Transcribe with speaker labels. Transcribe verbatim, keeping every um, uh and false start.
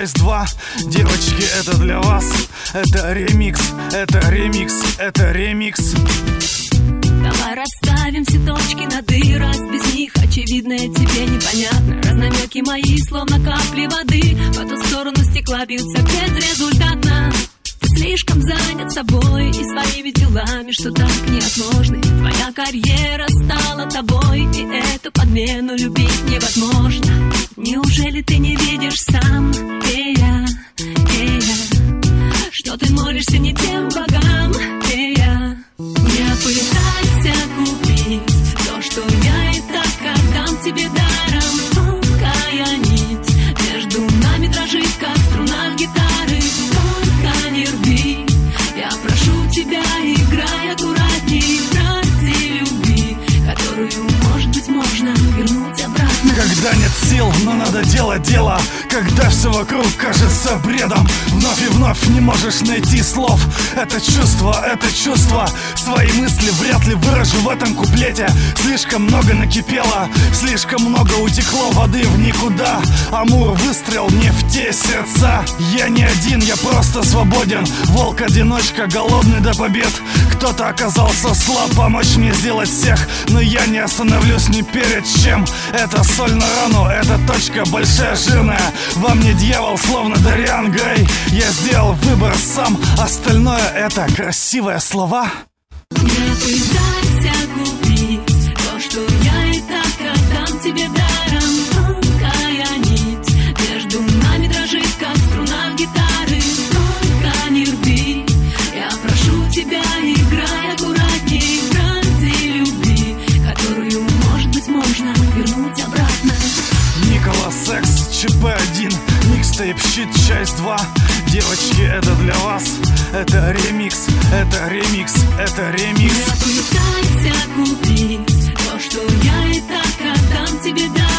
Speaker 1: часть два. Девочки, это для вас. Это ремикс, это ремикс, это ремикс.
Speaker 2: Давай расставим все точки над «и», раз без них очевидное тебе непонятно. Разнамеки мои, словно капли воды, по ту сторону стекла бьются безрезультатно. Ты слишком занят собой и своими делами, что так неотложны. Твоя карьера стала тобой, и эту подмену любить невозможно. Неужели ты не видишь сам, и я, и я, что ты молишься не тем богам, и я. Не пытайся купить то, что я и так отдам тебе даром. Тонкая нить между нами дрожит, как струна гитары. Только не рви, я прошу тебя, играй аккуратней ради любви, которую, может быть, можно вернуть обратно.
Speaker 1: Когда нет сил, но надо делать дело. Когда все вокруг кажется бредом, вновь и вновь не можешь найти слов. Это чувство, это чувство. Свои мысли вряд ли выражу в этом куплете. Слишком много накипело, слишком много утекло воды в никуда. Амур выстрел не в те сердца. Я не один, я просто свободен. Волк-одиночка, голодный до побед. Кто-то оказался слаб помочь мне сделать всех, но я не остановлюсь ни перед чем. Это соль на рану, это точка большая, жирная. Во мне дьявол, словно Дариан Грей. Я сделал выбор сам, остальное это красивые слова.
Speaker 2: Не пытайся купить то, что я и так отдам тебе даром. Тонкая нить между нами дрожит, как струна гитары. Только не рви, я прошу тебя, играй аккуратней ради любви, которую, может быть, можно вернуть обратно.
Speaker 1: Николас Экс, ЧП один, микстейп щит, часть два. Девочки, это для вас. Это ремикс, это ремикс, это ремикс.
Speaker 2: Не пытайся купить то, что я и так отдам тебе даром.